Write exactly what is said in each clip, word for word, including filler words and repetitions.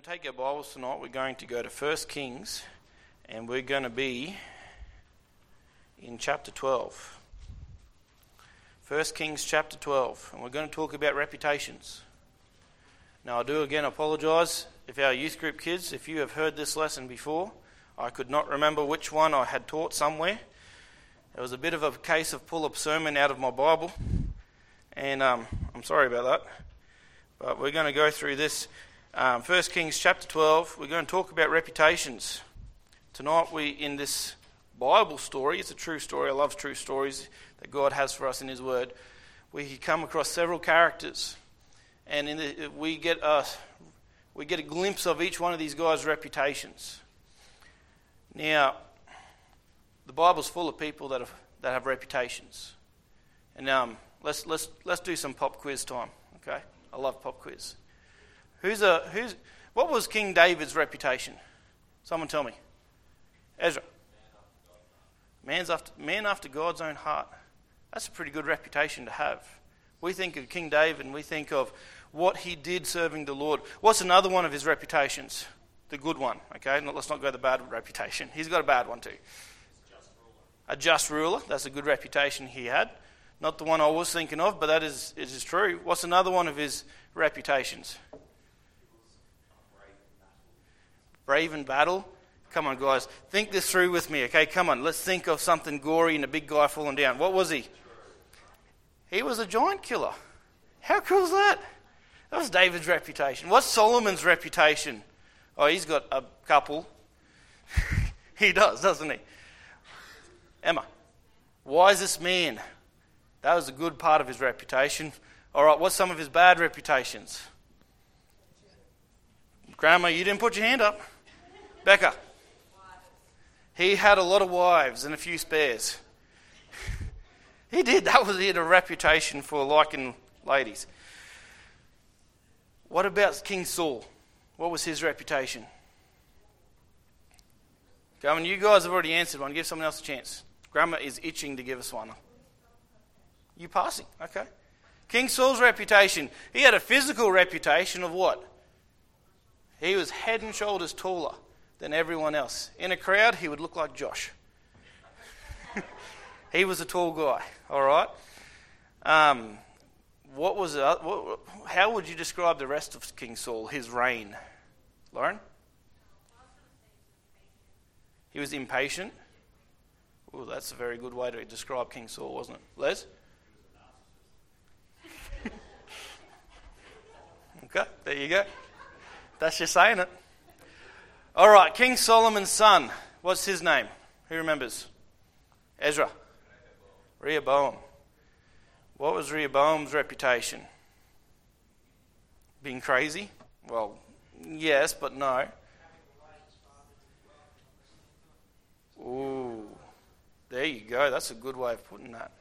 going to take our Bibles tonight. We're going to go to First Kings, and we're going to be in chapter twelve. First Kings chapter twelve, and we're going to talk about reputations. Now, I do again apologise if our youth group kids, if you have heard this lesson before. I could not remember which one I had taught somewhere. It was a bit of a case of pull a sermon out of my Bible, and um, I'm sorry about that. But we're going to go through this. Um, First Kings chapter twelve, we're going to talk about reputations. Tonight we, in this Bible story, it's a true story, I love true stories that God has for us in His Word, we come across several characters, and in the, we get a, we get a glimpse of each one of these guys' reputations. Now, the Bible's full of people that have, that have reputations. And um, let's, let's, let's do some pop quiz time, okay? I love pop quiz. Who's a who's? What was King David's reputation? Someone tell me. Ezra. Man's after man after God's own heart. That's a pretty good reputation to have. We think of King David and we think of what he did serving the Lord. What's another one of his reputations? The good one. Okay, let's not go the bad reputation. He's got a bad one too. Just ruler. A just ruler. That's a good reputation he had. Not the one I was thinking of, but that is it is true. What's another one of his reputations? Brave in battle. Come on, guys. Think this through with me, okay? Come on. Let's think of something gory and a big guy falling down. What was he? He was a giant killer. How cool is that? That was David's reputation. What's Solomon's reputation? Oh, he's got a couple. He does, doesn't he? Emma. Wisest man. That was a good part of his reputation. All right, what's some of his bad reputations? Grandma, you didn't put your hand up. Becca. He had a lot of wives and a few spares. He did. That was, he had a reputation for liking ladies. What about King Saul? What was his reputation? Come on, you guys have already answered one. Give someone else a chance. Grandma is itching to give us one. You passing, okay. King Saul's reputation. He had a physical reputation of what? He was head and shoulders taller than everyone else. In a crowd, he would look like Josh. He was a tall guy, all right? Um, what was it, what, how would you describe the rest of King Saul, his reign? Lauren? He was impatient. Oh, that's a very good way to describe King Saul, wasn't it? Les? Okay, there you go. That's just saying it. All right, King Solomon's son. What's his name? Who remembers? Ezra. Rehoboam. What was Rehoboam's reputation? Being crazy? Well, yes, but no. Ooh, there you go. That's a good way of putting that.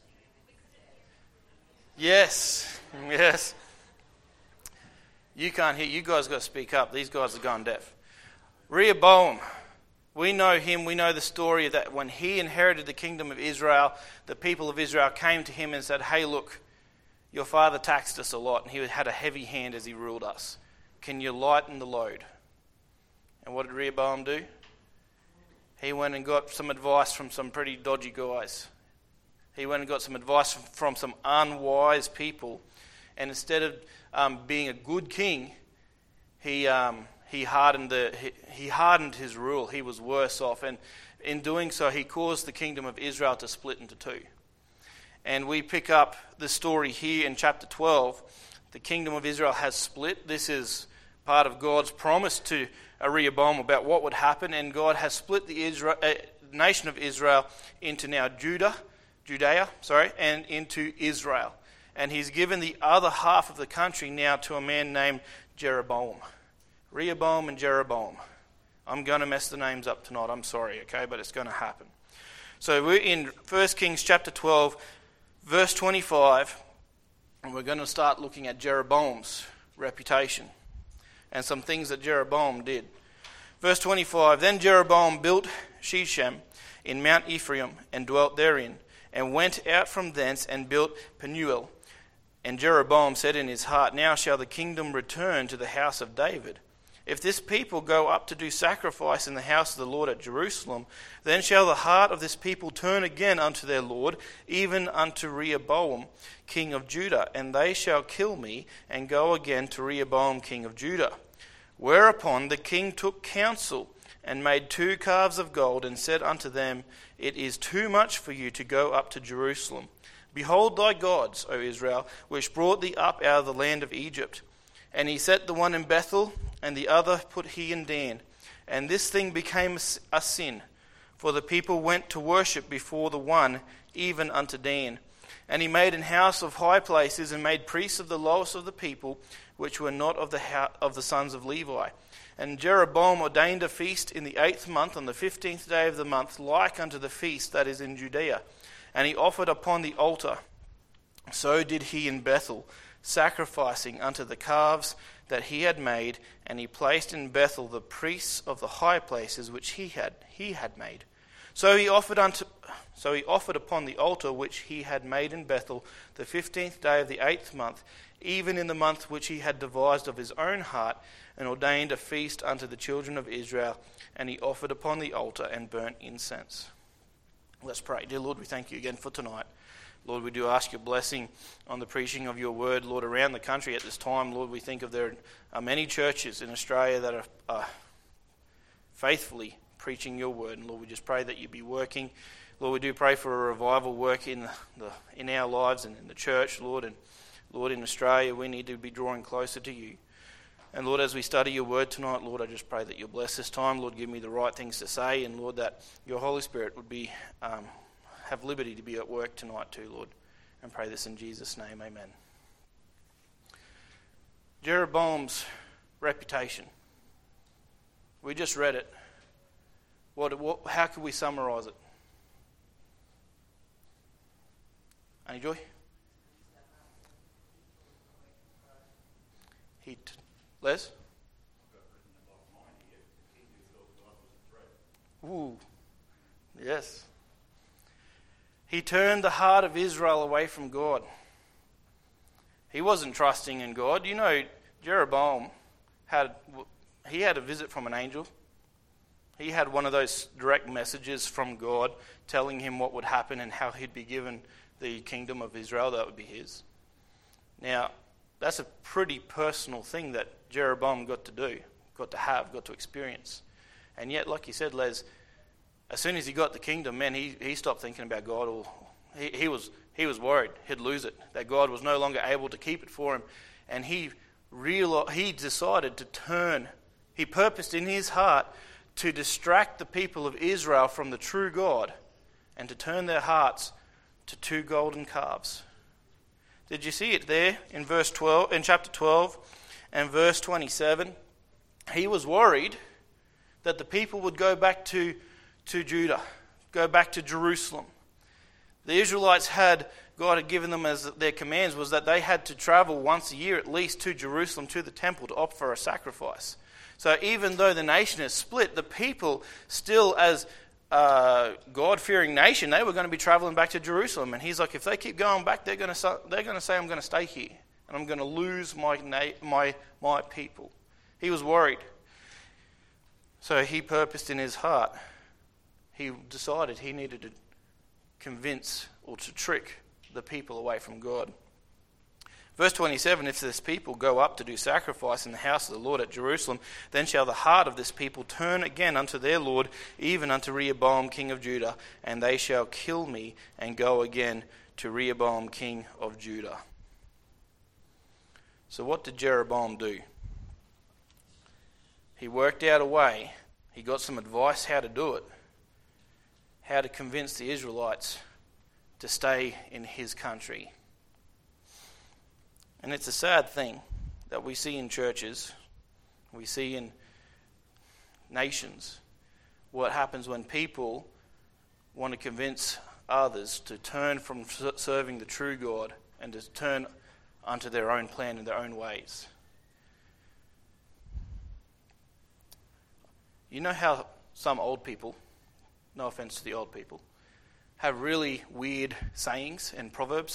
Yes, yes. You can't hear. You guys got to speak up. These guys are going deaf. Rehoboam. We know him. We know the story that when he inherited the kingdom of Israel, the people of Israel came to him and said, hey, look, your father taxed us a lot and he had a heavy hand as he ruled us. Can you lighten the load? And what did Rehoboam do? He went and got some advice from some pretty dodgy guys. He went and got some advice from some unwise people. And instead of um, being a good king, he um, he hardened the he, he hardened his rule. He was worse off, and in doing so, he caused the kingdom of Israel to split into two. And we pick up the story here in chapter twelve. The kingdom of Israel has split. This is part of God's promise to Rehoboam about what would happen, and God has split the Israel, uh, nation of Israel into now Judah, Judea, sorry, and into Israel. And he's given the other half of the country now to a man named Jeroboam. Rehoboam and Jeroboam. I'm going to mess the names up tonight. I'm sorry, okay, but it's going to happen. So we're in First Kings chapter twelve, verse twenty-five, and we're going to start looking at Jeroboam's reputation and some things that Jeroboam did. Verse twenty-five, then Jeroboam built Shechem in Mount Ephraim and dwelt therein, and went out from thence and built Penuel. And Jeroboam said in his heart, now shall the kingdom return to the house of David. If this people go up to do sacrifice in the house of the Lord at Jerusalem, then shall the heart of this people turn again unto their Lord, even unto Rehoboam, king of Judah, and they shall kill me, and go again to Rehoboam, king of Judah. Whereupon the king took counsel, and made two calves of gold, and said unto them, It is too much for you to go up to Jerusalem. Behold thy gods, O Israel, which brought thee up out of the land of Egypt. And he set the one in Bethel, and the other put he in Dan. And this thing became a sin, for the people went to worship before the one, even unto Dan. And he made an house of high places, and made priests of the lowest of the people, which were not of the ho- of the sons of Levi. And Jeroboam ordained a feast in the eighth month, on the fifteenth day of the month, like unto the feast that is in Judea. And he offered upon the altar. So did he in Bethel, sacrificing unto the calves that he had made, and he placed in Bethel the priests of the high places which he had he had made. So he offered unto so he offered upon the altar which he had made in Bethel the fifteenth day of the eighth month, even in the month which he had devised of his own heart, and ordained a feast unto the children of Israel, and he offered upon the altar and burnt incense. Let's pray. Dear Lord, we thank you again for tonight. Lord, we do ask your blessing on the preaching of your word, Lord, around the country at this time. Lord, we think of there are many churches in Australia that are uh, faithfully preaching your word. And Lord, we just pray that you be working. Lord, we do pray for a revival work in the in our lives and in the church, Lord. And Lord, in Australia, we need to be drawing closer to you. And Lord, as we study your word tonight, Lord, I just pray that you'll bless this time. Lord, give me the right things to say. And Lord, that your Holy Spirit would be... Um, have liberty to be at work tonight too, Lord. And pray this in Jesus' name, amen. Jeroboam's reputation. We just read it. What, what, how could we summarize it? Any joy? He, t- Les? Ooh, yes. He turned the heart of Israel away from God. He wasn't trusting in God. You know, Jeroboam had he had a visit from an angel. He had one of those direct messages from God telling him what would happen and how he'd be given the kingdom of Israel. That would be his. Now, that's a pretty personal thing that Jeroboam got to do, got to have, got to experience. And yet, like you said, Les, as soon as he got the kingdom, man, he, he stopped thinking about God. Or he, he was he was worried he'd lose it, that God was no longer able to keep it for him. And he real he decided to turn, he purposed in his heart to distract the people of Israel from the true God and to turn their hearts to two golden calves. Did you see it there in verse twelve, in chapter twelve and verse twenty-seven? He was worried that the people would go back to to Judah, go back to Jerusalem. The Israelites had, God had given them as their commands was that they had to travel once a year at least to Jerusalem, to the temple, to offer a sacrifice. So even though the nation is split, the people still as a God-fearing nation, they were going to be traveling back to Jerusalem. And he's like, if they keep going back, they're going to they're going to say, I'm going to stay here and I'm going to lose my my my people. He was worried. So he purposed in his heart. He decided he needed to convince or to trick the people away from God. Verse twenty-seven, if this people go up to do sacrifice in the house of the Lord at Jerusalem, then shall the heart of this people turn again unto their Lord, even unto Rehoboam king of Judah, and they shall kill me and go again to Rehoboam king of Judah. So what did Jeroboam do? He worked out a way. He got some advice how to do it. How to convince the Israelites to stay in his country. And it's a sad thing that we see in churches, we see in nations, what happens when people want to convince others to turn from serving the true God and to turn unto their own plan and their own ways. You know how some old people, no offense to the old people, have really weird sayings and proverbs?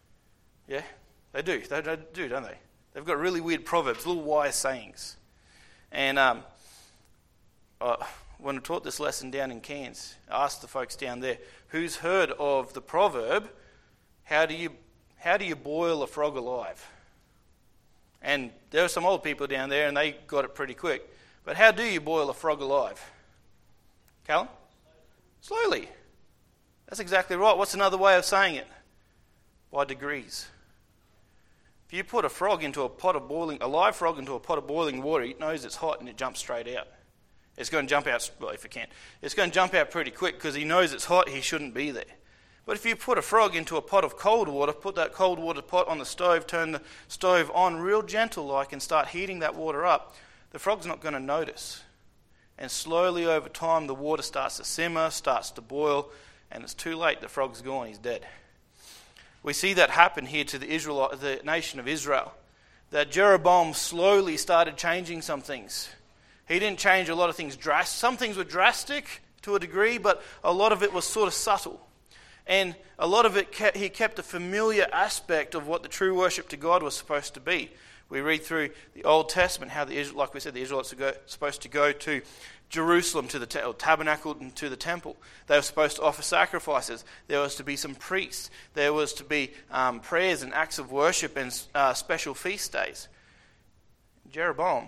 Yeah, they do. They do, don't they? They've got really weird proverbs, little wise sayings. And um, uh, when I taught this lesson down in Cairns, I asked the folks down there, who's heard of the proverb, how do you how do you boil a frog alive? And there were some old people down there and they got it pretty quick. But how do you boil a frog alive? Callum? Slowly. That's exactly right. What's another way of saying it? By degrees. If you put a frog into a pot of boiling, a live frog into a pot of boiling water, it knows it's hot and it jumps straight out. It's going to jump out, well, if it can. It's going to jump out pretty quick because he knows it's hot, he shouldn't be there. But if you put a frog into a pot of cold water, put that cold water pot on the stove, turn the stove on real gentle like and start heating that water up, the frog's not going to notice. And slowly over time the water starts to simmer, starts to boil, and it's too late, the frog's gone, he's dead. We see that happen here to the Israel, the nation of Israel. That Jeroboam slowly started changing some things. He didn't change a lot of things drastic. Some things were drastic to a degree, but a lot of it was sort of subtle. And a lot of it, kept, he kept a familiar aspect of what the true worship to God was supposed to be. We read through the Old Testament how, the like we said, the Israelites were supposed to go to Jerusalem, to the te- or tabernacle and to the temple. They were supposed to offer sacrifices. There was to be some priests. There was to be um, prayers and acts of worship and uh, special feast days. Jeroboam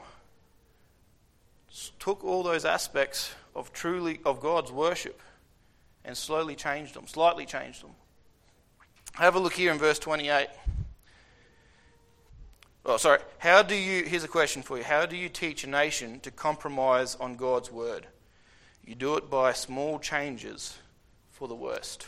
took all those aspects of truly of God's worship and slowly changed them, slightly changed them. Have a look here in verse twenty-eight. Oh, sorry. How do you, here's a question for you. How do you teach a nation to compromise on God's word? You do it by small changes for the worst.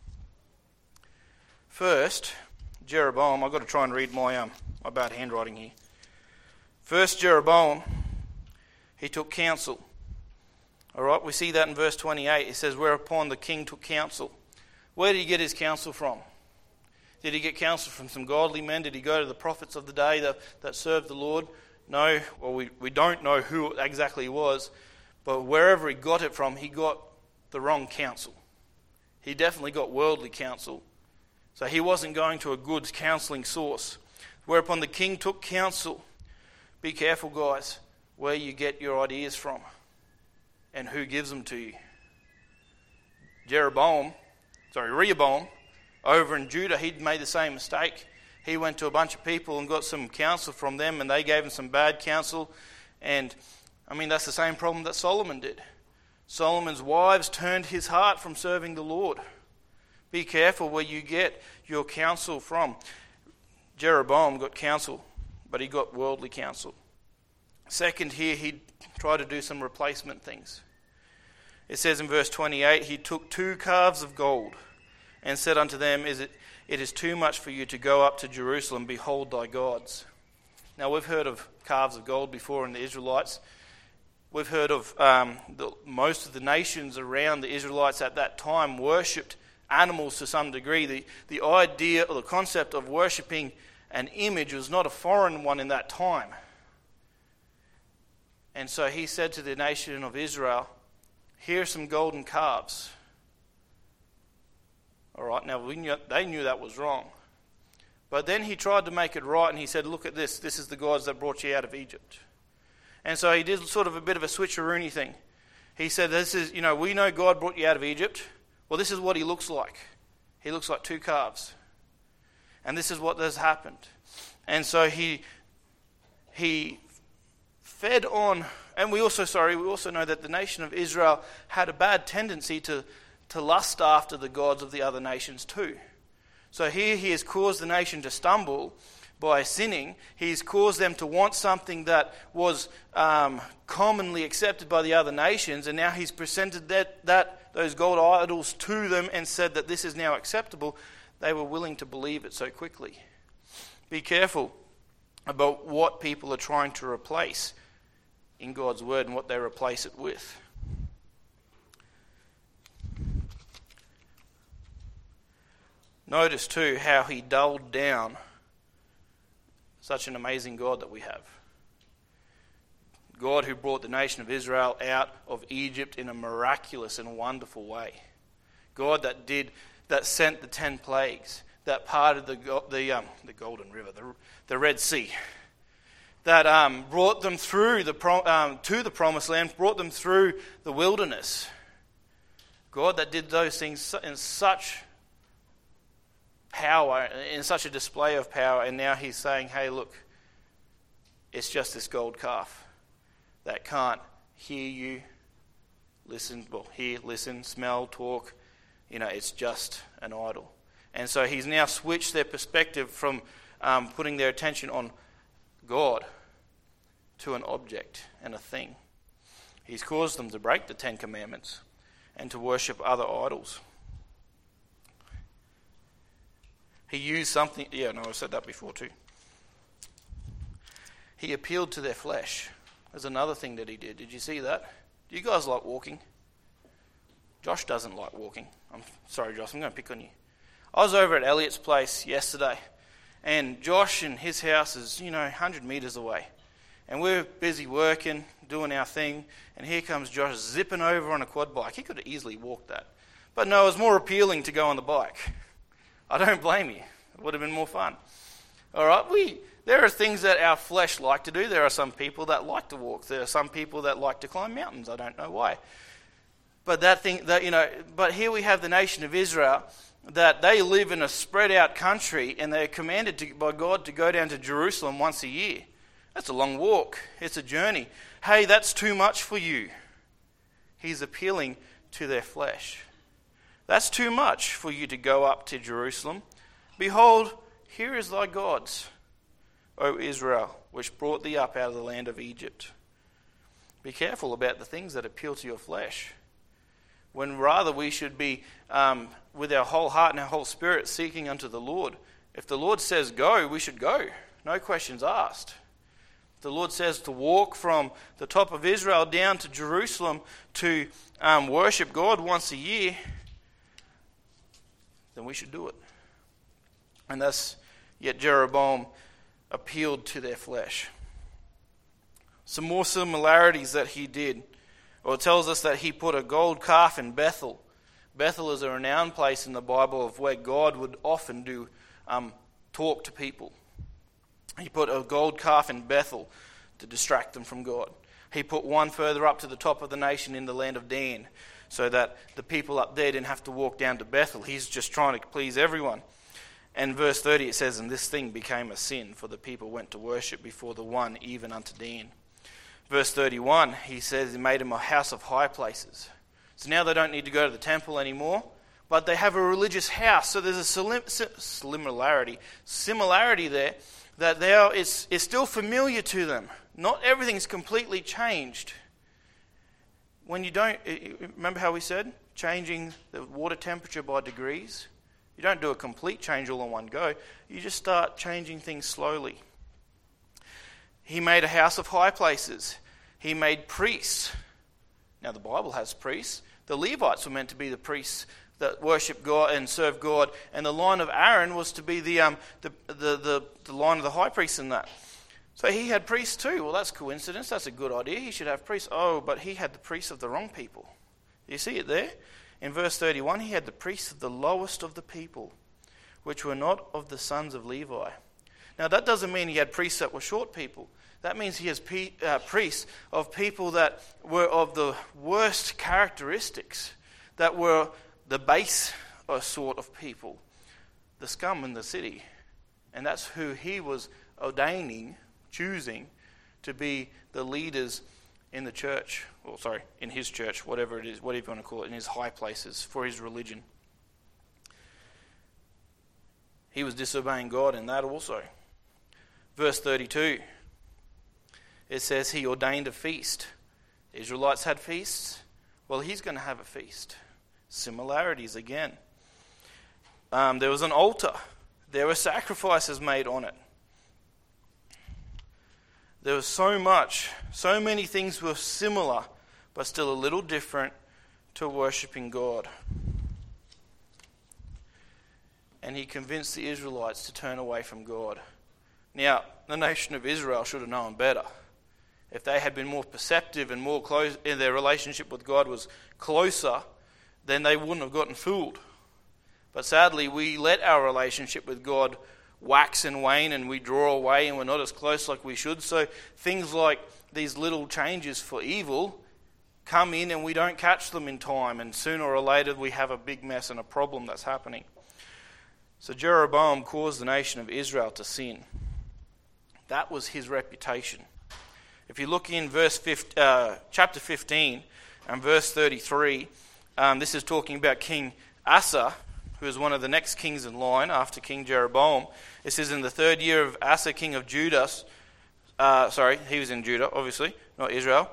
First, Jeroboam, I've got to try and read my, um, my bad handwriting here. First, Jeroboam, he took counsel. All right, we see that in verse twenty-eight. It says, whereupon the king took counsel. Where did he get his counsel from? Did he get counsel from some godly men? Did he go to the prophets of the day that, that served the Lord? No, well, we, we don't know who exactly he was, but wherever he got it from, he got the wrong counsel. He definitely got worldly counsel. So he wasn't going to a good counseling source. Whereupon the king took counsel. Be careful, guys, where you get your ideas from and who gives them to you. Jeroboam, sorry, Rehoboam, over in Judah, he'd made the same mistake. He went to a bunch of people and got some counsel from them, and they gave him some bad counsel. And, I mean, that's the same problem that Solomon did. Solomon's wives turned his heart from serving the Lord. Be careful where you get your counsel from. Jeroboam got counsel, but he got worldly counsel. Second, here he tried to do some replacement things. It says in verse twenty-eight, he took two calves of gold and said unto them, Is it, it is too much for you to go up to Jerusalem, behold thy gods. Now we've heard of calves of gold before in the Israelites. We've heard of um, the, most of the nations around the Israelites at that time worshipped animals to some degree. The, the idea or the concept of worshipping an image was not a foreign one in that time. And so he said to the nation of Israel, here are some golden calves. All right, now we knew, they knew that was wrong. But then he tried to make it right and he said, look at this, this is the gods that brought you out of Egypt. And so he did sort of a bit of a switcheroony thing. He said, this is, you know, we know God brought you out of Egypt. Well, this is what he looks like. He looks like two calves. And this is what has happened. And so he he fed on, and we also, sorry, we also know that the nation of Israel had a bad tendency to, to lust after the gods of the other nations too. So here he has caused the nation to stumble by sinning. He's caused them to want something that was um, commonly accepted by the other nations, and now he's presented that, that those gold idols to them and said that this is now acceptable. They were willing to believe it so quickly. Be careful about what people are trying to replace in God's word and what they replace it with. Notice too how he dulled down such an amazing God that we have. God who brought the nation of Israel out of Egypt in a miraculous and wonderful way. God that did that sent the ten plagues, that parted the the um, the Golden River, the the Red Sea. that um, brought them through the pro- um, to the promised land, brought them through the wilderness. God that did those things in such power, in such a display of power, and now he's saying, hey, look, it's just this gold calf that can't hear you, listen, well, hear, listen, smell, talk. You know, it's just an idol. And so he's now switched their perspective from um, putting their attention on God to an object and a thing. He's caused them to break the Ten Commandments and to worship other idols. He used something, yeah, no, I said that before too. He appealed to their flesh. There's another thing that he did. Did you see that? Do you guys like walking? Josh doesn't like walking. I'm sorry, Josh, I'm going to pick on you. I was over at Elliot's place yesterday, and Josh and his house is, you know, one hundred metres away. And we're busy working, doing our thing, and here comes Josh zipping over on a quad bike. He could have easily walked that. But no, it was more appealing to go on the bike. I don't blame you. It would have been more fun. All right, we there are things that our flesh like to do. There are some people that like to walk. There are some people that like to climb mountains. I don't know why. But that thing that you know, but here we have the nation of Israel, that they live in a spread out country, and they're commanded to, by God to go down to Jerusalem once a year. That's a long walk. It's a journey. Hey, that's too much for you. He's appealing to their flesh. That's too much for you to go up to Jerusalem. Behold, here is thy gods, O Israel, which brought thee up out of the land of Egypt. Be careful about the things that appeal to your flesh, when rather we should be, um, with our whole heart and our whole spirit, seeking unto the Lord. If the Lord says go, we should go. No questions asked. If the Lord says to walk from the top of Israel down to Jerusalem to um, worship God once a year, then we should do it. And thus, yet Jeroboam appealed to their flesh. Some more similarities that he did. Well, it tells us that he put a gold calf in Bethel. Bethel is a renowned place in the Bible of where God would often do um, talk to people. He put a gold calf in Bethel to distract them from God. He put one further up to the top of the nation in the land of Dan, so that the people up there didn't have to walk down to Bethel. He's just trying to please everyone. And verse thirty, it says, and this thing became a sin, for the people went to worship before the one, even unto Dan. Verse thirty-one, he says he made him a house of high places. So now they don't need to go to the temple anymore, but they have a religious house. So there's a similarity, similarity there that they are, it's, it's still familiar to them. Not everything's completely changed. When you don't, remember how we said, changing the water temperature by degrees? You don't do a complete change all in one go. You just start changing things slowly. He made a house of high places. He made priests. Now the Bible has priests. The Levites were meant to be the priests that worship God and serve God, and the line of Aaron was to be the um the the the, the line of the high priest in that. So he had priests too. Well, that's coincidence. That's a good idea. He should have priests. Oh, but he had the priests of the wrong people. You see it there? In verse thirty-one, he had the priests of the lowest of the people, which were not of the sons of Levi. Now, that doesn't mean he had priests that were short people. That means he has pe- uh, priests of people that were of the worst characteristics, that were the base sort of people, the scum in the city. And that's who he was ordaining, choosing to be the leaders in the church, or sorry, in his church, whatever it is, whatever you want to call it, in his high places for his religion. He was disobeying God in that also. Verse thirty-two, it says he ordained a feast. The Israelites had feasts. Well, he's going to have a feast. Similarities again. Um, there was an altar. There were sacrifices made on it. There was so much, so many things were similar, but still a little different to worshipping God. And he convinced the Israelites to turn away from God. Now, the nation of Israel should have known better. If they had been more perceptive and more close, in their relationship with God was closer, then they wouldn't have gotten fooled. But sadly, we let our relationship with God wax and wane and we draw away and we're not as close like we should. So things like these little changes for evil come in and we don't catch them in time, and sooner or later we have a big mess and a problem that's happening. So Jeroboam caused the nation of Israel to sin. That was his reputation. If you look in verse fifteen, uh, chapter fifteen and verse thirty-three, um, this is talking about King Asa, who is one of the next kings in line after King Jeroboam. It says, in the third year of Asa, king of Judah, uh, sorry, he was in Judah, obviously, not Israel,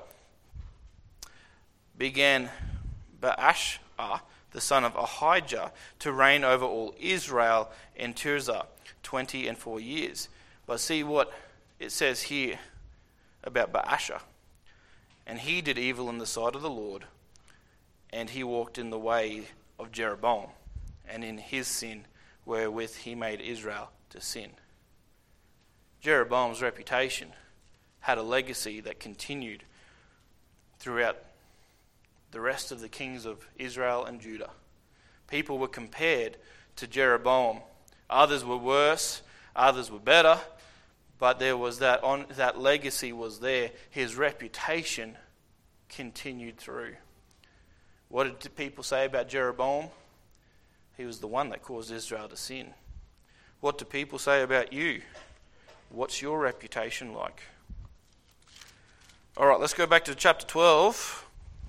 began Baasha, the son of Ahijah, to reign over all Israel in Tirzah, twenty and four years. But see what it says here about Baasha. And he did evil in the sight of the Lord, and he walked in the way of Jeroboam, and in his sin wherewith he made Israel to sin. Jeroboam's reputation had a legacy that continued throughout the rest of the kings of Israel and Judah. People were compared to Jeroboam. Others were worse, others were better, but there was that on that legacy was there. His reputation continued through. What did people say about Jeroboam? He was the one that caused Israel to sin. What do people say about you? What's your reputation like? All right, let's go back to chapter twelve.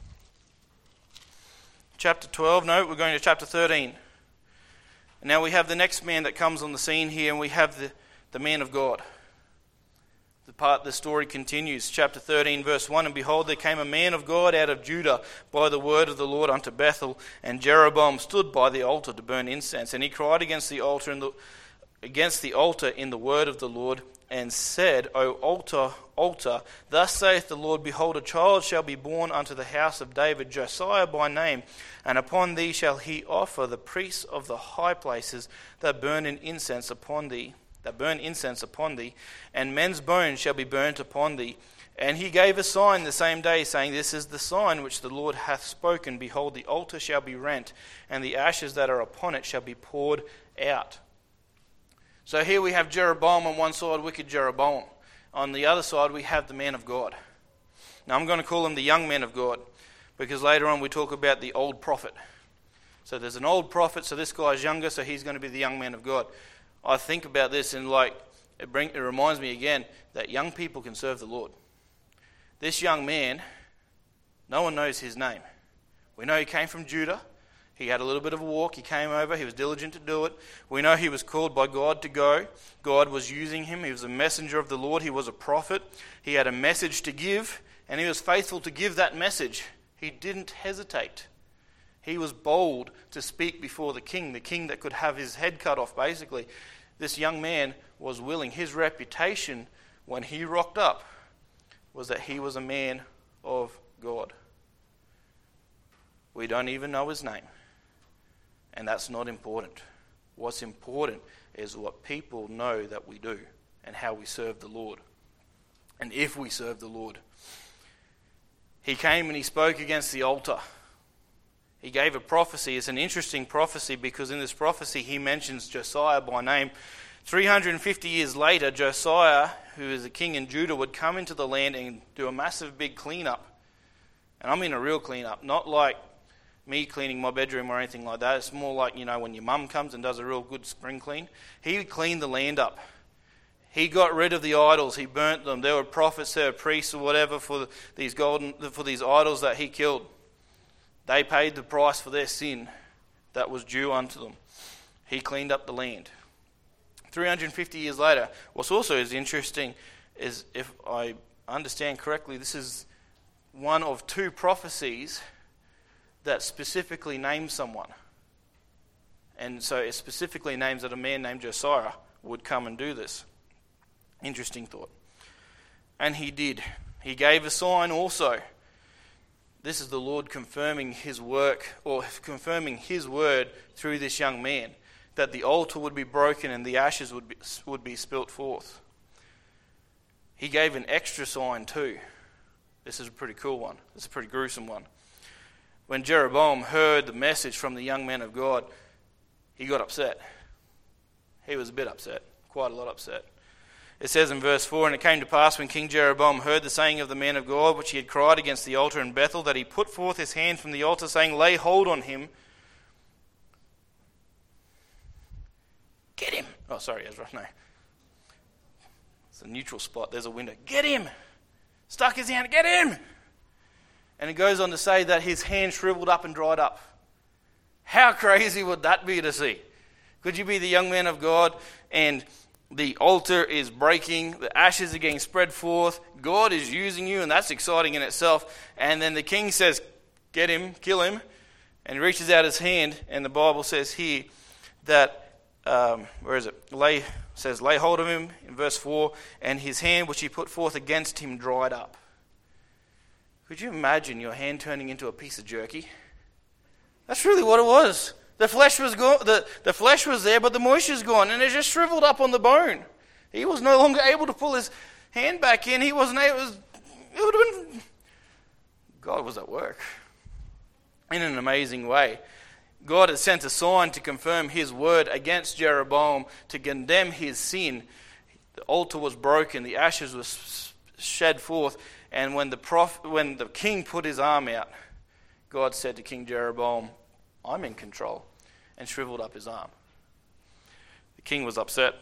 Chapter twelve, no, we're going to chapter thirteen. And now we have the next man that comes on the scene here, and we have the, the man of God. The part the story continues, chapter thirteen, verse one, and behold, there came a man of God out of Judah by the word of the Lord unto Bethel, and Jeroboam stood by the altar to burn incense, and he cried against the altar in the against the altar in the word of the Lord, and said, O altar, altar, thus saith the Lord, behold, a child shall be born unto the house of David, Josiah by name, and upon thee shall he offer the priests of the high places that burn in incense upon thee. that burn incense upon thee, and men's bones shall be burnt upon thee. And he gave a sign the same day, saying, This is the sign which the Lord hath spoken. Behold, the altar shall be rent, and the ashes that are upon it shall be poured out. So here we have Jeroboam on one side, wicked Jeroboam. On the other side, we have the man of God. Now I'm going to call him the young man of God, because later on we talk about the old prophet. So there's an old prophet, so this guy's younger, so he's going to be the young man of God. I think about this and like it, bring, it reminds me again that young people can serve the Lord. This young man, no one knows his name. We know he came from Judah. He had a little bit of a walk. He came over. He was diligent to do it. We know he was called by God to go. God was using him. He was a messenger of the Lord. He was a prophet. He had a message to give, and he was faithful to give that message. He didn't hesitate. He was bold to speak before the king, the king that could have his head cut off, basically. This young man was willing. His reputation, when he rocked up, was that he was a man of God. We don't even know his name. And that's not important. What's important is what people know that we do and how we serve the Lord. And if we serve the Lord. He came and he spoke against the altar. He gave a prophecy. It's an interesting prophecy because in this prophecy he mentions Josiah by name. three hundred fifty years later, Josiah, who is a king in Judah, would come into the land and do a massive big cleanup. And I mean a real cleanup, not like me cleaning my bedroom or anything like that. It's more like, you know, when your mum comes and does a real good spring clean. He cleaned the land up. He got rid of the idols. He burnt them. There were prophets, there were priests or whatever for these golden, for these idols that he killed. They paid the price for their sin that was due unto them. He cleaned up the land. three hundred fifty years later, what's also is interesting is, if I understand correctly, this is one of two prophecies that specifically names someone. And so it specifically names that a man named Josiah would come and do this. Interesting thought. And he did. He gave a sign also. This is the Lord confirming his work, or confirming his word through this young man, that the altar would be broken and the ashes would be, would be spilt forth. He gave an extra sign too. This is a pretty cool one. It's a pretty gruesome one. When Jeroboam heard the message from the young man of God, he got upset. He was a bit upset, quite a lot upset. It says in verse four, and it came to pass when King Jeroboam heard the saying of the man of God, which he had cried against the altar in Bethel, that he put forth his hand from the altar, saying, lay hold on him. Get him. Oh, sorry, Ezra, no. It's a neutral spot. There's a window. Get him. Stuck his hand. Get him. And it goes on to say that his hand shriveled up and dried up. How crazy would that be to see? Could you be the young man of God and the altar is breaking, the ashes are getting spread forth, God is using you, and that's exciting in itself. And then the king says, get him, kill him, and he reaches out his hand, and the Bible says here that, um, where is it? Lay says, lay hold of him, in verse four, and his hand which he put forth against him dried up. Could you imagine your hand turning into a piece of jerky? That's really what it was. The flesh was gone. The, the flesh was there, but the moisture's gone, and it just shriveled up on the bone. He was no longer able to pull his hand back in. He wasn't able. It, was, it would have been. God was at work in an amazing way. God had sent a sign to confirm His word against Jeroboam, to condemn his sin. The altar was broken. The ashes were shed forth, and when the prof, when the king put his arm out, God said to King Jeroboam, I'm in control, and shriveled up his arm. The king was upset,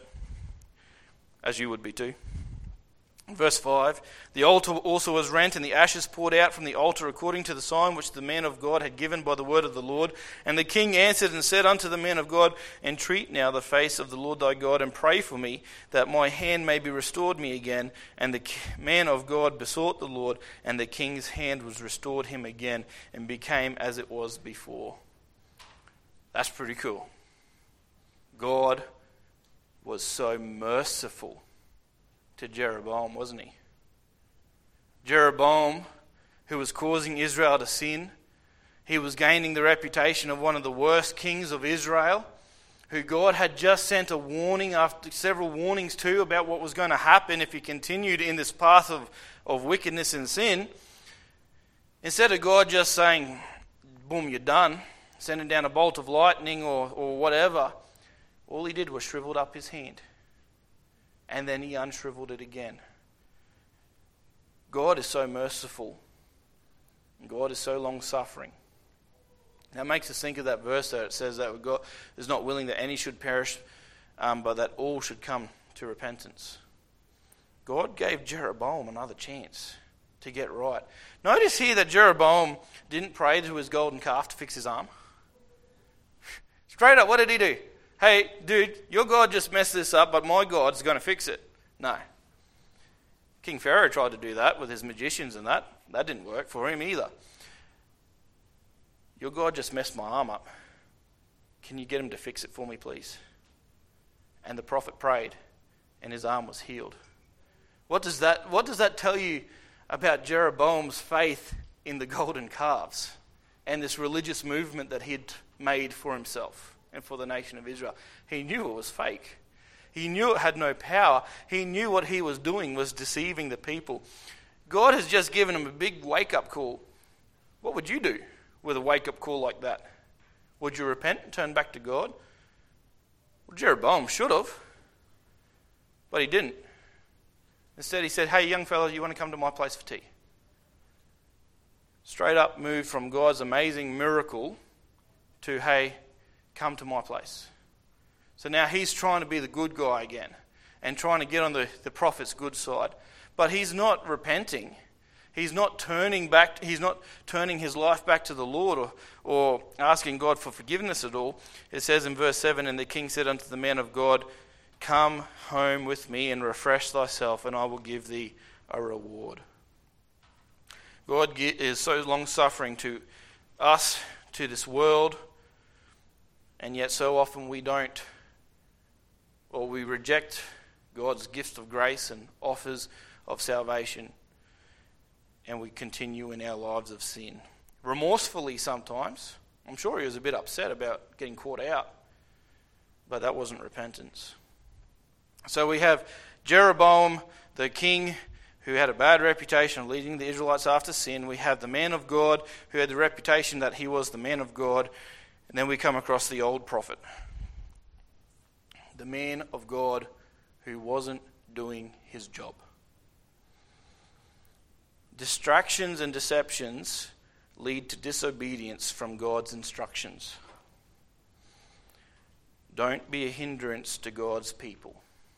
as you would be too. Verse five, the altar also was rent, and the ashes poured out from the altar according to the sign which the man of God had given by the word of the Lord. And the king answered and said unto the man of God, entreat now the face of the Lord thy God, and pray for me, that my hand may be restored me again. And the man of God besought the Lord, and the king's hand was restored him again, and became as it was before. That's pretty cool. God was so merciful to Jeroboam, wasn't he? Jeroboam, who was causing Israel to sin, he was gaining the reputation of one of the worst kings of Israel, who God had just sent a warning after several warnings to about what was going to happen if he continued in this path of, of wickedness and sin. Instead of God just saying, boom, you're done, sending down a bolt of lightning or, or whatever, all he did was shriveled up his hand. And then he unshriveled it again. God is so merciful. God is so long-suffering. That makes us think of that verse there. It says that God is not willing that any should perish, um, but that all should come to repentance. God gave Jeroboam another chance to get right. Notice here that Jeroboam didn't pray to his golden calf to fix his arm. Straight up, what did he do? Hey, dude, your God just messed this up, but my God's going to fix it. No. King Pharaoh tried to do that with his magicians and that. That didn't work for him either. Your God just messed my arm up. Can you get him to fix it for me, please? And the prophet prayed, and his arm was healed. What does that, what does that tell you about Jeroboam's faith in the golden calves and this religious movement that he'd made for himself and for the nation of Israel? He knew it was fake. He knew it had no power. He knew what he was doing was deceiving the people. God has just given him a big wake-up call. What would you do with a wake-up call like that? Would you repent and turn back to God? Well, Jeroboam should have, but he didn't. Instead, he said, hey, young fellow, you want to come to my place for tea? Straight up moved from God's amazing miracle to, hey, come to my place. So now he's trying to be the good guy again and trying to get on the, the prophet's good side. But he's not repenting. He's not turning back. He's not turning his life back to the Lord or, or asking God for forgiveness at all. It says in verse seven, and the king said unto the man of God, come home with me and refresh thyself, and I will give thee a reward. God is so long-suffering to us, to this world, and yet so often we don't, or we reject God's gift of grace and offers of salvation, and we continue in our lives of sin. Remorsefully sometimes. I'm sure he was a bit upset about getting caught out, but that wasn't repentance. So we have Jeroboam, the king, who had a bad reputation of leading the Israelites after sin. We have the man of God, who had the reputation that he was the man of God. And then we come across the old prophet. The man of God who wasn't doing his job. Distractions and deceptions lead to disobedience from God's instructions. Don't be a hindrance to God's people.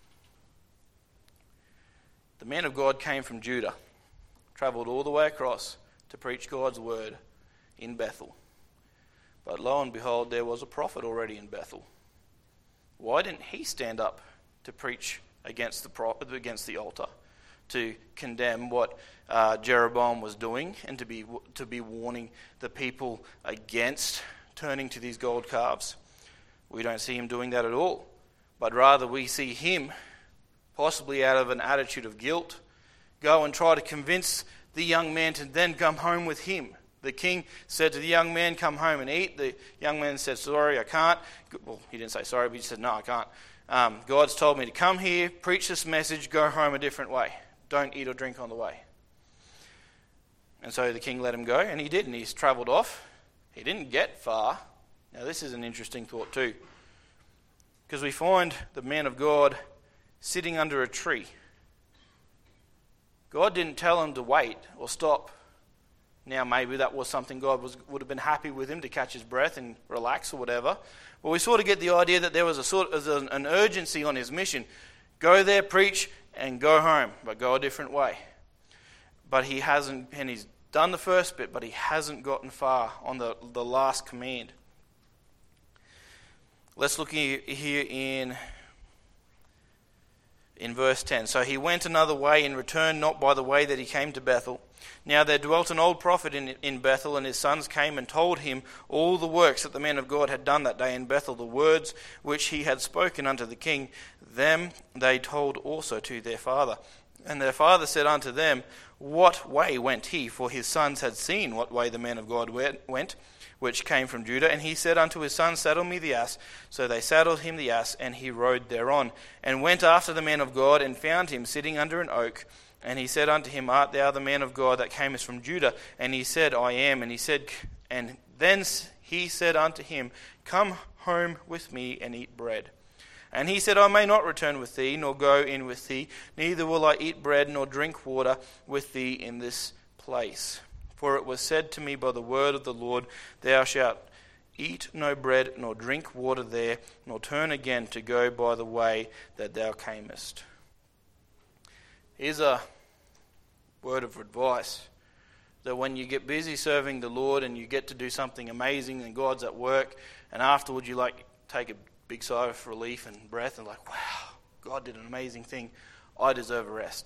The man of God came from Judah, travelled all the way across to preach God's word in Bethel. But lo and behold, there was a prophet already in Bethel. Why didn't he stand up to preach against the pro- against the altar, to condemn what uh, Jeroboam was doing, and to be to be warning the people against turning to these gold calves? We don't see him doing that at all, but rather we see him, possibly out of an attitude of guilt, go and try to convince the young man to then come home with him. The king said to the young man, come home and eat. The young man said, sorry, I can't. Well, he didn't say sorry, but he said, no, I can't. Um, God's told me to come here, preach this message, go home a different way. Don't eat or drink on the way. And so the king let him go, and he did, and he's travelled off. He didn't get far. Now this is an interesting thought too, because we find the man of God sitting under a tree. God didn't tell him to wait or stop. Now maybe that was something God was, would have been happy with him, to catch his breath and relax or whatever. But we sort of get the idea that there was a sort of an urgency on his mission. Go there, preach, and go home, but go a different way. But he hasn't, and he's done the first bit, but he hasn't gotten far on the, the last command. Let's look here in, in verse ten. So he went another way and returned not by the way that he came to Bethel. Now there dwelt an old prophet in, in Bethel, and his sons came and told him all the works that the man of God had done that day in Bethel, the words which he had spoken unto the king. Them they told also to their father. And their father said unto them, what way went he? For his sons had seen what way the man of God went, which came from Judah. And he said unto his son, saddle me the ass. So they saddled him the ass, and he rode thereon, and went after the man of God, and found him sitting under an oak. And he said unto him, art thou the man of God that camest from Judah? And he said, I am. And he said, and then he said unto him, come home with me and eat bread. And he said, I may not return with thee, nor go in with thee, neither will I eat bread nor drink water with thee in this place. For it was said to me by the word of the Lord, thou shalt eat no bread nor drink water there, nor turn again to go by the way that thou camest. Here's a word of advice, that when you get busy serving the Lord and you get to do something amazing and God's at work, and afterwards you like take a big sigh of relief and breath and like, wow, God did an amazing thing, I deserve a rest.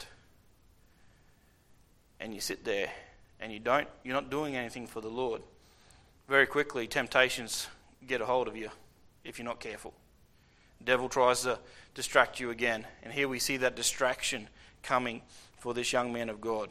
And you sit there and you don't, you're not doing anything for the Lord. Very quickly, temptations get a hold of you if you're not careful. The devil tries to distract you again, and here we see that distraction coming for this young man of God.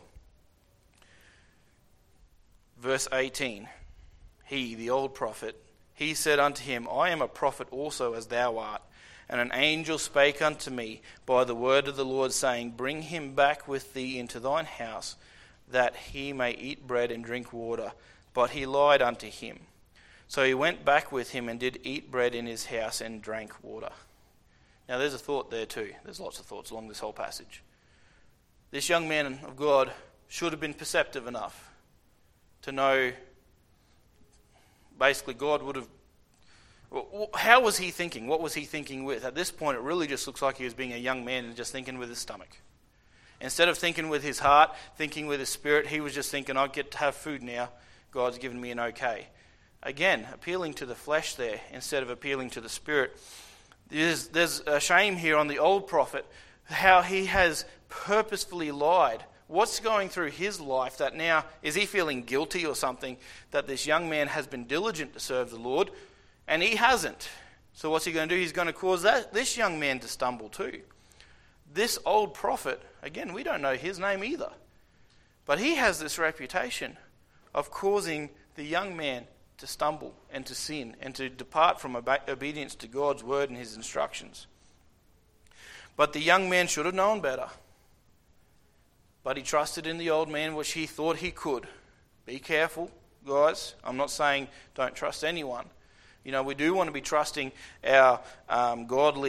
Verse eighteen, he, the old prophet, he said unto him, I am a prophet also as thou art. And an angel spake unto me by the word of the Lord, saying, bring him back with thee into thine house, that he may eat bread and drink water. But he lied unto him. So he went back with him and did eat bread in his house and drank water. Now there's a thought there too. There's lots of thoughts along this whole passage. This young man of God should have been perceptive enough to know, basically God would have, how was he thinking? What was he thinking with? At this point it really just looks like he was being a young man and just thinking with his stomach. Instead of thinking with his heart, thinking with his spirit, he was just thinking, I get to have food now, God's given me an okay. Again, appealing to the flesh there instead of appealing to the spirit. There's, there's a shame here on the old prophet, how he has purposefully lied. What's going through his life that now, is he feeling guilty or something that this young man has been diligent to serve the Lord and he hasn't? So what's he going to do? He's going to cause that this young man to stumble too. This old prophet, again, we don't know his name either, but he has this reputation of causing the young man to stumble and to sin and to depart from obedience to God's word and his instructions. But the young man should have known better. But he trusted in the old man, which he thought he could. Be careful, guys. I'm not saying don't trust anyone. You know, we do want to be trusting our um, godly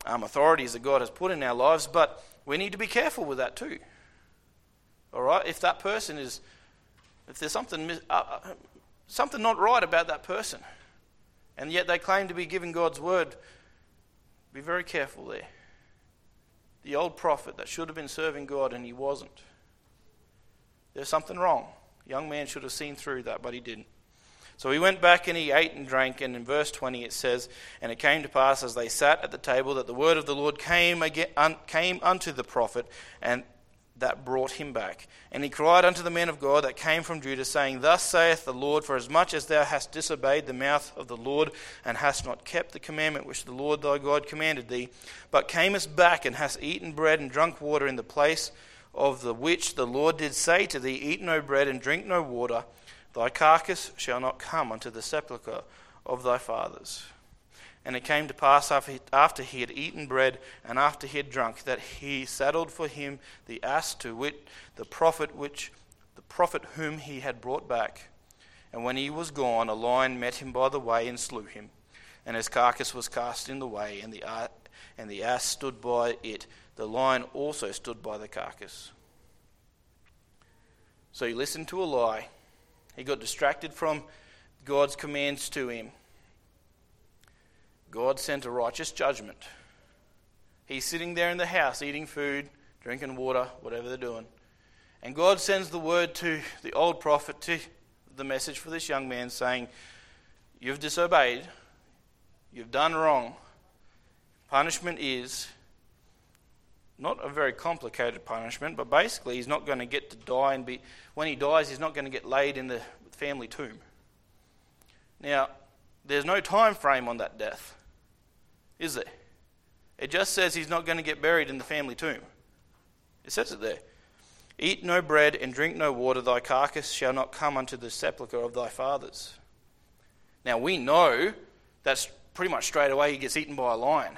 um, authorities that God has put in our lives, but we need to be careful with that too. All right? If that person is, if there's something, uh, something not right about that person, and yet they claim to be giving God's word, be very careful there. The old prophet that should have been serving God and he wasn't. There's something wrong. The young man should have seen through that, but he didn't. So he went back and he ate and drank, and in verse twenty it says, "And it came to pass as they sat at the table that the word of the Lord came again, un, came unto the prophet, and that brought him back. And he cried unto the men of God that came from Judah, saying, Thus saith the Lord, for as much as thou hast disobeyed the mouth of the Lord, and hast not kept the commandment which the Lord thy God commanded thee, but camest back and hast eaten bread and drunk water in the place of the which the Lord did say to thee, Eat no bread and drink no water, thy carcass shall not come unto the sepulchre of thy fathers. And it came to pass after he had eaten bread and after he had drunk, that he saddled for him the ass, to wit, the prophet which the prophet whom he had brought back. And when he was gone, a lion met him by the way and slew him. And his carcass was cast in the way, and the and the ass stood by it. The lion also stood by the carcass. So he listened to a lie. He got distracted from God's commands to him. God sent a righteous judgment. He's sitting there in the house eating food, drinking water, whatever they're doing. And God sends the word to the old prophet, to the message for this young man, saying, You've disobeyed. You've done wrong. Punishment is not a very complicated punishment, but basically he's not going to get to die and be, when he dies, he's not going to get laid in the family tomb. Now, there's no time frame on that death, is there? It just says he's not going to get buried in the family tomb. It says it there. Eat no bread and drink no water, thy carcass shall not come unto the sepulchre of thy fathers. Now we know that's pretty much straight away he gets eaten by a lion.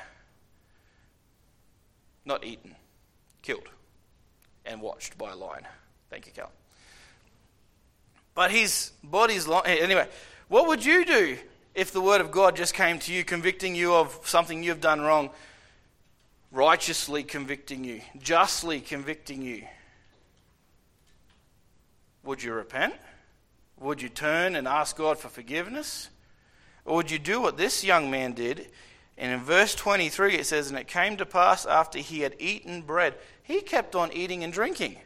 Not eaten, killed and watched by a lion. Thank you, Cal. But his body's lying. Anyway, what would you do if the word of God just came to you, convicting you of something you've done wrong, righteously convicting you, justly convicting you? Would you repent? Would you turn and ask God for forgiveness? Or would you do what this young man did? And in verse twenty-three it says, And it came to pass after he had eaten bread. He kept on eating and drinking.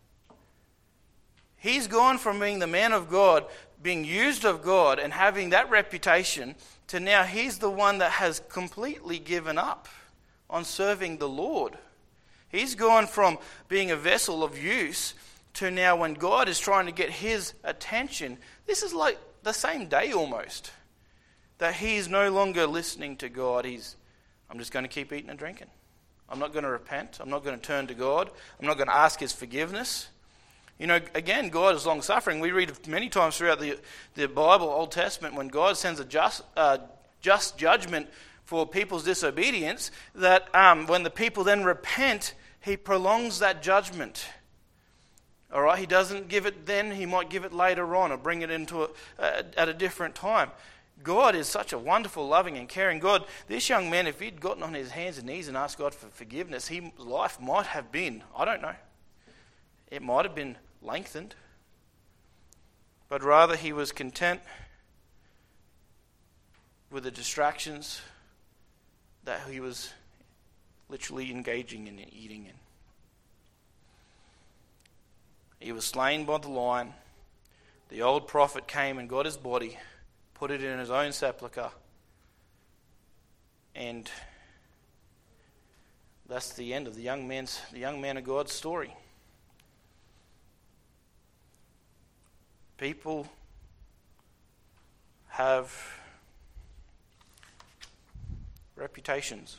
He's gone from being the man of God, being used of God and having that reputation, to now he's the one that has completely given up on serving the Lord. He's gone from being a vessel of use to now when God is trying to get his attention, this is like the same day almost, that he's no longer listening to God. He's, I'm just going to keep eating and drinking. I'm not going to repent. I'm not going to turn to God. I'm not going to ask his forgiveness. You know, again, God is long-suffering. We read many times throughout the, the Bible, Old Testament, when God sends a just, uh, just judgment for people's disobedience, that um, when the people then repent, he prolongs that judgment. All right, he doesn't give it then, he might give it later on or bring it into a, uh, at a different time. God is such a wonderful, loving and caring God. This young man, if he'd gotten on his hands and knees and asked God for forgiveness, his life might have been, I don't know, it might have been lengthened. But rather he was content with the distractions that he was literally engaging in and eating in. He was slain by the lion. The old prophet came and got his body, put it in his own sepulchre, and that's the end of the young man's, the young man of God's story. People have reputations.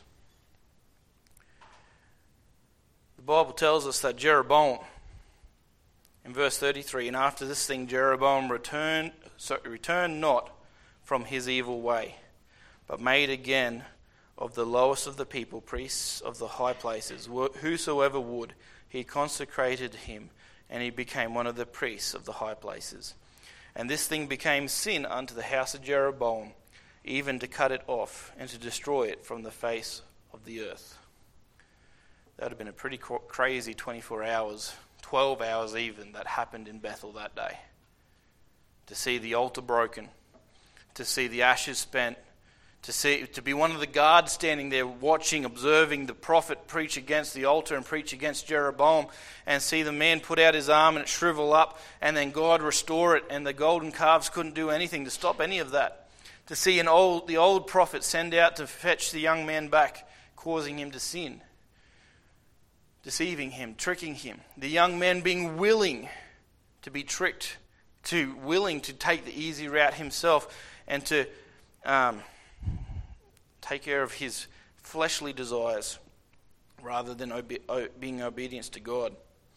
The Bible tells us that Jeroboam, in verse thirty-three, and after this thing Jeroboam returned, so returned not from his evil way, but made again of the lowest of the people priests of the high places. Whosoever would, he consecrated him, and he became one of the priests of the high places. And this thing became sin unto the house of Jeroboam, even to cut it off and to destroy it from the face of the earth. That would have been a pretty crazy twenty-four hours, twelve hours even, that happened in Bethel that day. To see the altar broken, to see the ashes spent, to see to be one of the guards standing there watching, observing the prophet preach against the altar and preach against Jeroboam, and see the man put out his arm and it shrivel up, and then God restore it, and the golden calves couldn't do anything to stop any of that. To see an old the old prophet send out to fetch the young man back, causing him to sin, deceiving him, tricking him. The young man being willing to be tricked, to willing to take the easy route himself, and to um, take care of his fleshly desires rather than obe- being obedience to God.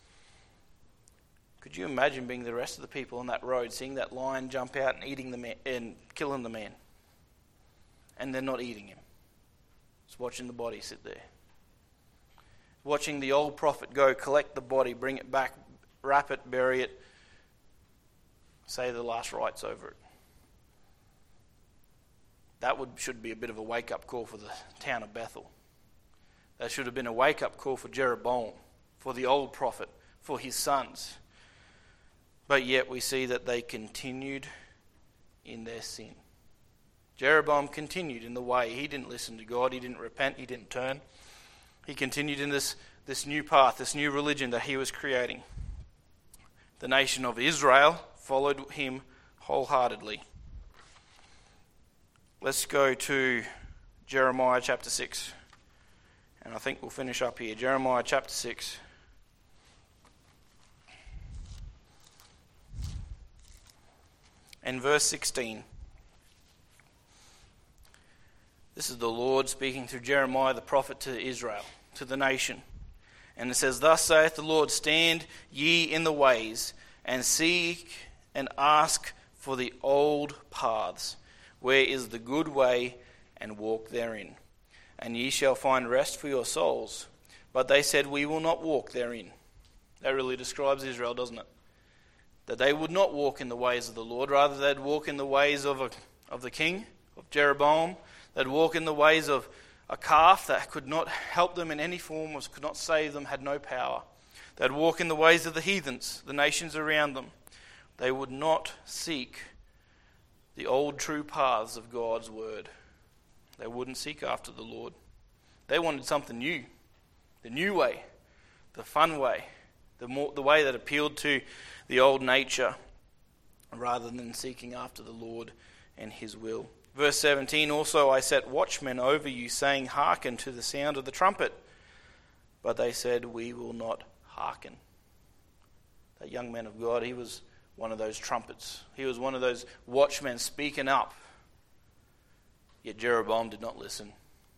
Could you imagine being the rest of the people on that road, seeing that lion jump out and eating the man and killing the man, and they're not eating him, just watching the body sit there, watching the old prophet go collect the body, bring it back, wrap it, bury it, say the last rites over it. That would should be a bit of a wake-up call for the town of Bethel. That should have been a wake-up call for Jeroboam, for the old prophet, for his sons. But yet we see that they continued in their sin. Jeroboam continued in the way. He didn't listen to God. He didn't repent. He didn't turn. He continued in this, this new path, this new religion that he was creating. The nation of Israel followed him wholeheartedly. Let's go to Jeremiah chapter six. And I think we'll finish up here. Jeremiah chapter six. And verse sixteen. This is the Lord speaking through Jeremiah the prophet to Israel, to the nation. And it says, "Thus saith the Lord, stand ye in the ways, and seek and ask for the old paths, where is the good way, and walk therein. And ye shall find rest for your souls. But they said, we will not walk therein." That really describes Israel, doesn't it? That they would not walk in the ways of the Lord, rather they'd walk in the ways of a, of the king, of Jeroboam. They'd walk in the ways of a calf that could not help them in any form, was could not save them, had no power. They'd walk in the ways of the heathens, the nations around them. They would not seek the old true paths of God's word. They wouldn't seek after the Lord. They wanted something new, the new way, the fun way, the more, the way that appealed to the old nature, rather than seeking after the Lord and his will. Verse seventeen, "Also I set watchmen over you, saying, hearken to the sound of the trumpet. But they said, we will not hearken." That young man of God, he was one of those trumpets. He was one of those watchmen speaking up. Yet Jeroboam did not listen.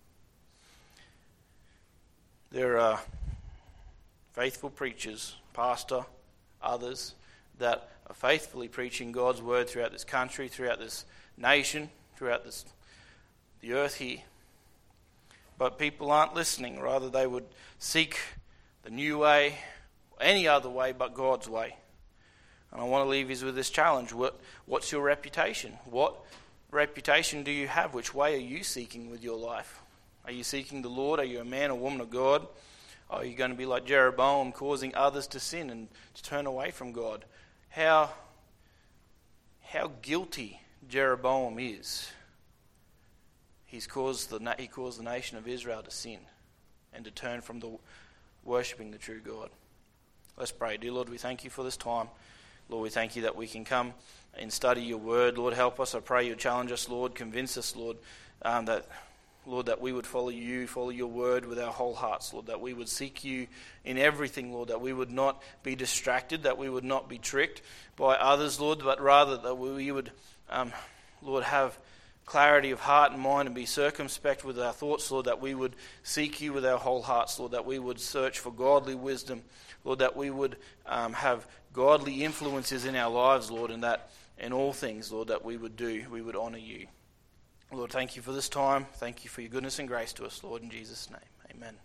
There are faithful preachers, pastor, others, that are faithfully preaching God's word throughout this country, throughout this nation, throughout this the earth here. But people aren't listening. Rather, they would seek the new way, any other way but God's way. And I want to leave you with this challenge. What, what's your reputation? What reputation do you have? Which way are you seeking with your life? Are you seeking the Lord? Are you a man or woman of God? Or are you going to be like Jeroboam, causing others to sin and to turn away from God? How, how guilty Jeroboam is. He's caused the, he caused the nation of Israel to sin and to turn from the worshipping the true God. Let's pray. Dear Lord, we thank you for this time. Lord, we thank you that we can come and study your word. Lord, help us. I pray you challenge us, Lord. Convince us, Lord, um, that, Lord, that we would follow you, follow your word with our whole hearts, Lord, that we would seek you in everything, Lord, that we would not be distracted, that we would not be tricked by others, Lord, but rather that we would, um, Lord, have clarity of heart and mind and be circumspect with our thoughts, Lord, that we would seek you with our whole hearts, Lord, that we would search for godly wisdom, Lord, that we would um, have godly influences in our lives, Lord, and that in all things, Lord, that we would do, we would honour you. Lord, thank you for this time. Thank you for your goodness and grace to us, Lord, in Jesus' name. Amen.